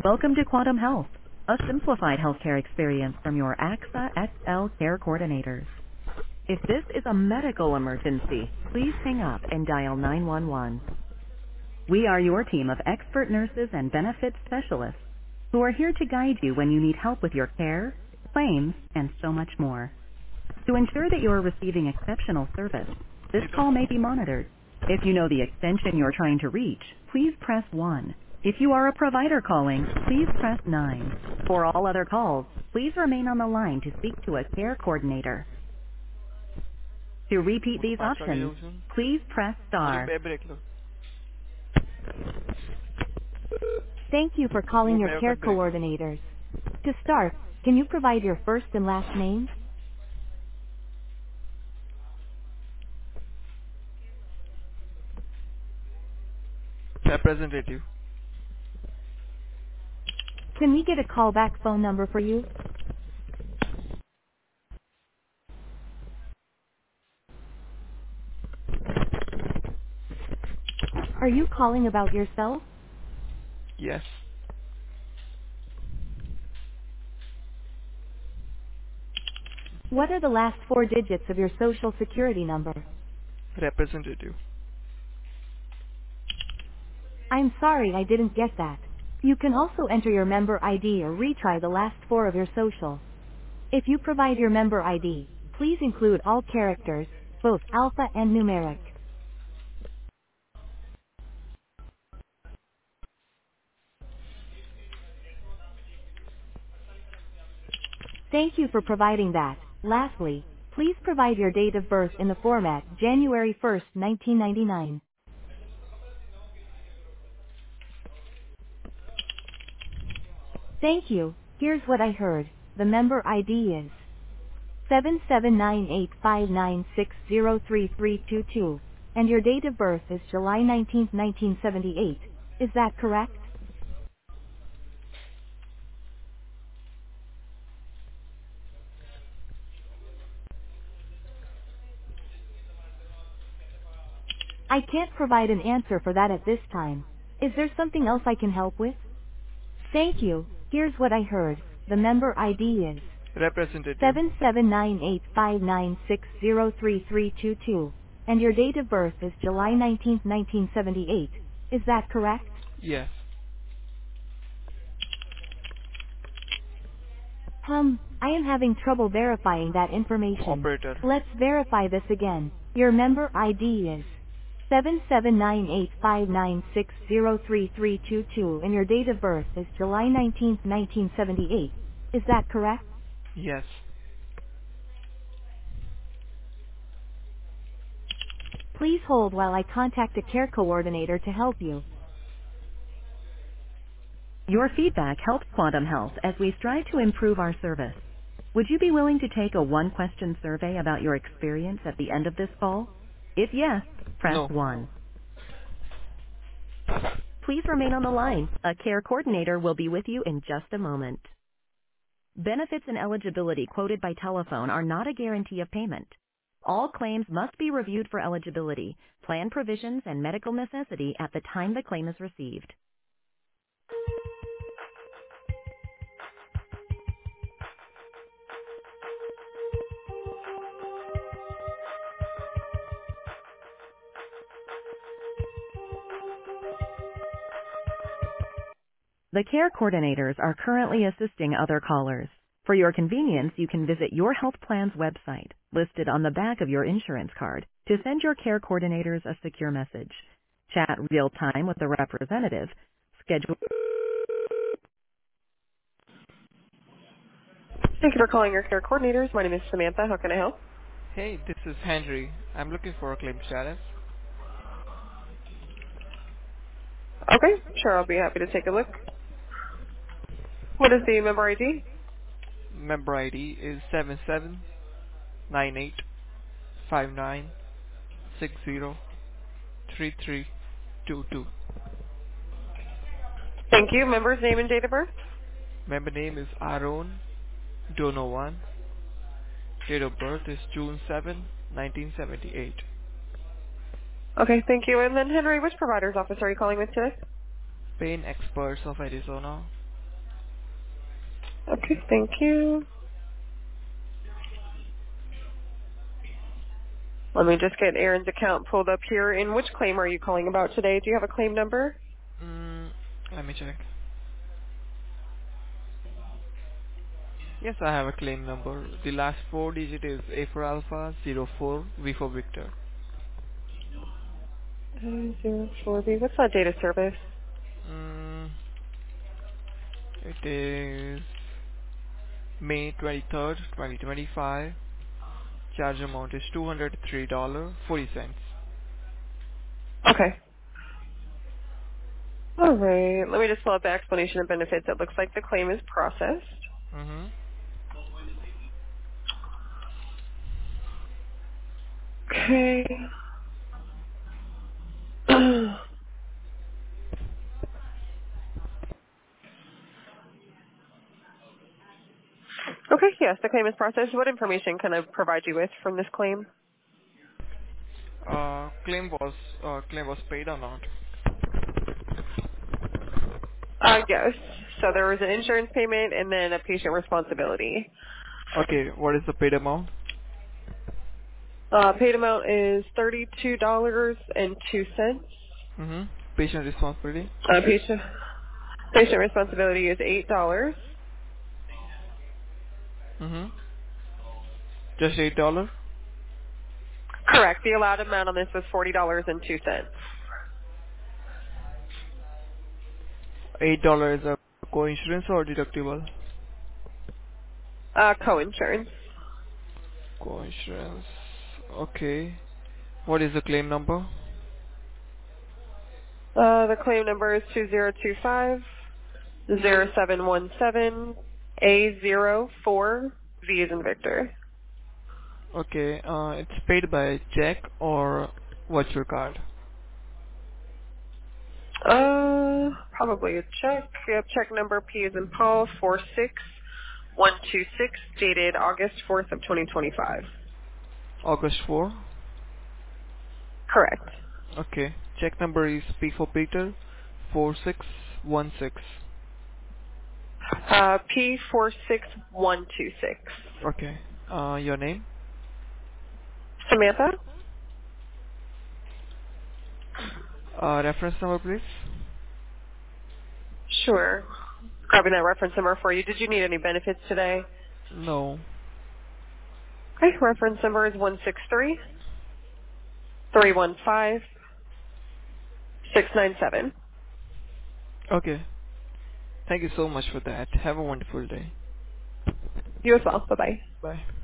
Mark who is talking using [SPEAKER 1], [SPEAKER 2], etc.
[SPEAKER 1] Welcome to Quantum Health, a simplified healthcare experience from your AXA XL care coordinators. If this is a medical emergency, please hang up and dial 911. We are your team of expert nurses and benefits specialists who are here to guide you when you need help with your care, claims, and so much more. To ensure that you are receiving exceptional service, this call may be monitored. If you know the extension you're trying to reach, please press 1. If you are a provider calling, please press 9. For all other calls, please remain on the line to speak to a care coordinator. To repeat
[SPEAKER 2] मुझे
[SPEAKER 1] these
[SPEAKER 2] 5 आगे
[SPEAKER 1] options,
[SPEAKER 2] जाऊँ सुन
[SPEAKER 1] please press
[SPEAKER 2] मुझे
[SPEAKER 1] star.
[SPEAKER 2] Break लो
[SPEAKER 1] Thank you for calling
[SPEAKER 2] वो
[SPEAKER 1] your
[SPEAKER 2] मेरे
[SPEAKER 1] care
[SPEAKER 2] वक्त break लो
[SPEAKER 1] coordinators. To start, can you provide your first and last name?
[SPEAKER 2] representative
[SPEAKER 1] Can we get a callback phone number for you? Are you calling about yourself?
[SPEAKER 2] yes
[SPEAKER 1] What are the last four digits of your social security number?
[SPEAKER 2] representative
[SPEAKER 1] I'm sorry I didn't get that. You can also enter your member ID or retry the last four of your social. If you provide your member ID, please include all characters, both alpha and numeric. Thank you for providing that. Lastly, please provide your date of birth in the format January 1st, 1999. Thank you. Here's what I heard. The member ID is 7798596033322, and your date of birth is July 19th, 1978. Is that correct? I can't provide an answer for that at this time. Is there something else I can help with? Thank you. Here's what I heard. The member ID is
[SPEAKER 2] representative
[SPEAKER 1] 7798596033322, and your date of birth is July 19th, 1978. Is that correct?
[SPEAKER 2] yes
[SPEAKER 1] I am having trouble verifying that information.
[SPEAKER 2] operator
[SPEAKER 1] Let's verify this again. Your member ID is 7798596033322 and your date of birth is July 19th, 1978. Is that correct?
[SPEAKER 2] yes
[SPEAKER 1] Please hold while I contact a care coordinator to help you. Your feedback helps Quantum Health as we strive to improve our service. Would you be willing to take a one-question survey about your experience at the end of this call? If yes, press
[SPEAKER 2] no
[SPEAKER 1] 1. Please remain on the line. A care coordinator will be with you in just a moment. Benefits and eligibility quoted by telephone are not a guarantee of payment. All claims must be reviewed for eligibility, plan provisions, and medical necessity at the time the claim is received. The care coordinators are currently assisting other callers. For your convenience, you can visit your health plan's website, listed on the back of your insurance card, to send your care coordinators a secure message. Chat real time with a representative. Schedule. Thank you for calling your care coordinators. My name is Samantha. How can I help?
[SPEAKER 2] hey this is Henry I'm looking for a claim status
[SPEAKER 1] Okay, sure. I'll be happy to take a look. What is the member ID?
[SPEAKER 2] member ID is 779859603322
[SPEAKER 1] Thank you. Member's name and date of birth?
[SPEAKER 2] member name is Aaron Donovan. Date of birth is June 7, 1978.
[SPEAKER 1] Okay, thank you. And then Henry, which provider's office are you calling with today?
[SPEAKER 2] Pain Experts of Arizona.
[SPEAKER 3] Okay, thank you. Let me just get Aaron's account pulled up here. And which claim are you calling about today? Do you have a claim number?
[SPEAKER 2] Mm, let me check. Yes, I have a claim number. The last four digit is A for Alpha, 04, V for Victor.
[SPEAKER 3] 04B. What's that date of service?
[SPEAKER 2] Mm, it is May 23rd, 2025. Charge amount is $203.40.
[SPEAKER 3] Okay. All right. Let me just pull up the explanation of benefits. It looks like the claim is processed.
[SPEAKER 2] Mm-hmm.
[SPEAKER 3] Okay. Okay, yes, the claim is processed. What information can I provide you with from this claim?
[SPEAKER 2] Claim was paid or not?
[SPEAKER 3] Yes. So there was an insurance payment and then a patient responsibility.
[SPEAKER 2] Okay, what is the paid amount?
[SPEAKER 3] Paid amount is $32.02.
[SPEAKER 2] Mm-hmm. Patient responsibility?
[SPEAKER 3] Patient responsibility is $8.
[SPEAKER 2] Mm-hmm. Just $8?
[SPEAKER 3] Correct. The allowed amount on this was $40.02.
[SPEAKER 2] $8 is a co-insurance or deductible?
[SPEAKER 3] Co-insurance.
[SPEAKER 2] Co-insurance. Okay. What is the claim number?
[SPEAKER 3] The claim number is 2025-0717 A04 V is in Victor.
[SPEAKER 2] Okay, it's paid by check or virtual card.
[SPEAKER 3] Probably a check. Yep, check number P is in Paul 46126, dated August 4th of 2025.
[SPEAKER 2] August 4.
[SPEAKER 3] Correct.
[SPEAKER 2] Okay. Check number is P for Peter 4616.
[SPEAKER 3] P46126.
[SPEAKER 2] Okay. Your name?
[SPEAKER 3] Samantha?
[SPEAKER 2] Reference number please?
[SPEAKER 3] Sure. Grabbing that reference number for you. Did you need any benefits today?
[SPEAKER 2] No.
[SPEAKER 3] Okay, reference number is 163-315-697.
[SPEAKER 2] Okay. Thank you so much for that. Have a wonderful day.
[SPEAKER 3] You as well. Bye-bye.
[SPEAKER 2] Bye.